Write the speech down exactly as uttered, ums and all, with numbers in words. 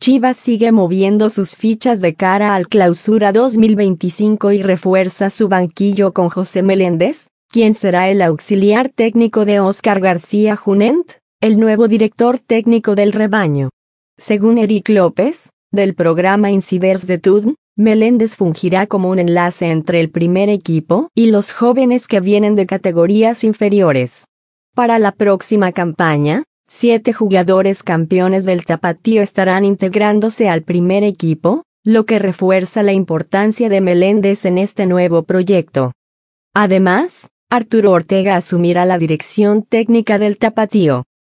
Chivas sigue moviendo sus fichas de cara al Clausura dos mil veinticinco y refuerza su banquillo con José Meléndez, quien será el auxiliar técnico de Óscar García Junent, el nuevo director técnico del rebaño. Según Eric López, del programa Insiders de T U D M, Meléndez fungirá como un enlace entre el primer equipo y los jóvenes que vienen de categorías inferiores. Para la próxima campaña, siete jugadores campeones del Tapatío estarán integrándose al primer equipo, lo que refuerza la importancia de Meléndez en este nuevo proyecto. Además, Arturo Ortega asumirá la dirección técnica del Tapatío.